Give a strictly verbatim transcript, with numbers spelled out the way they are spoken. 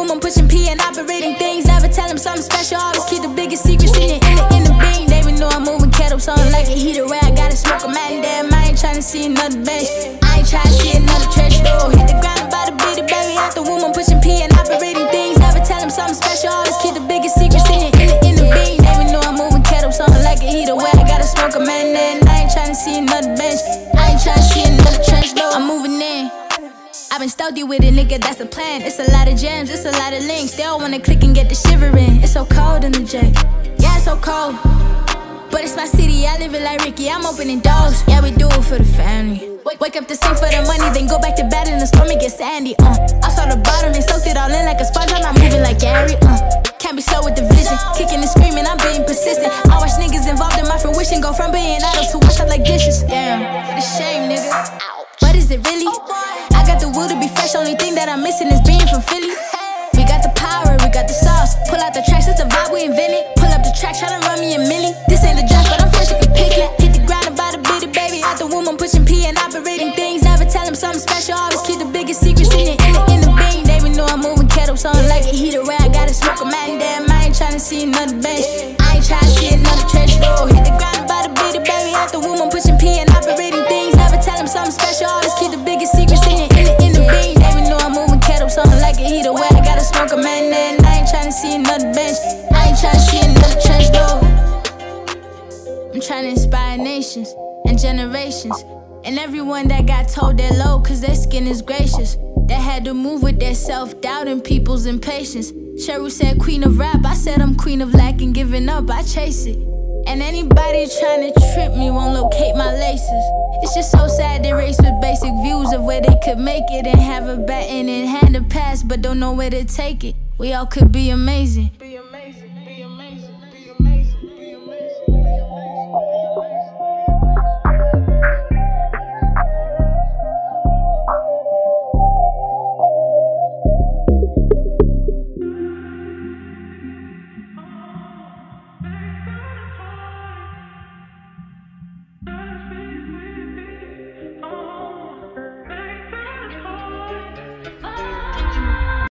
woman pushing P and operating things. Never tell them something special, always keep the biggest secrets in the, in the, in the bean. They even know I'm moving kettle, so I'm like a heater where I gotta smoke a man. Damn, I ain't tryna see another bench. I ain't tryna see another trench though. Hit the ground about a bitty baby. Out the woman pushing P and operating things. Never tell them something special, always keep the biggest secrets in the, in the, in the bean. They even know I'm moving kettle, so I'm like a heater where I gotta smoke a man. Damn, I ain't tryna see another bench. I ain't tryna see another trench though. I'm moving in. I've been stealthy with it, nigga, that's the plan. It's a lot of gems, it's a lot of links. They all wanna click and get the shivering. It's so cold in the J, yeah, it's so cold. But it's my city, I live it like Ricky, I'm opening doors. Yeah, we do it for the family. Wake up to sing for the money, then go back to bed and the stomach get sandy. Uh, I saw the bottom and soaked it all in like a sponge. I'm not moving like Gary. Uh, can't be slow with the vision, kicking and screaming, I'm being persistent. I watch niggas involved in my fruition go from being idols to wash up like dishes. Damn, what a shame, nigga. But is it really? I got the will to be fresh, only thing that I'm missing is being from Philly. We got the power, we got the sauce. Pull out the tracks, it's the vibe we invented. Pull up the track, tryna run me a milli. This ain't the draft, but I'm fresh if you pick it. Hit the ground about a bitty baby. Out the womb, I'm pushing P and operating things. Never tell them something special, always keep the biggest secrets in the, in the, in the bean. They even know I'm moving kettle, so I'm like a heater where I gotta smoke a man. Damn, I ain't tryna see another bench. I ain't tryna see another trench though. Hit the ground about a bitty baby. Out the womb, I'm pushing P and operating things. Never tell them something special, always keep the biggest secrets in the, in the, in the bean. They even know I'm moving kettle, so I'm like a heater where I gotta smoke a man. And I ain't tryna see another bench. I ain't tryna see another trench though. I'm tryna inspire nations and generations, and everyone that got told they're low cause their skin is gracious. They had to move with their self-doubt and people's impatience. Cheryl said queen of rap, I said I'm queen of lack and giving up, I chase it. And anybody trying to trip me won't locate my laces. It's just so sad they race with basic views of where they could make it and have a baton in hand to pass but don't know where to take it. We all could be amazing.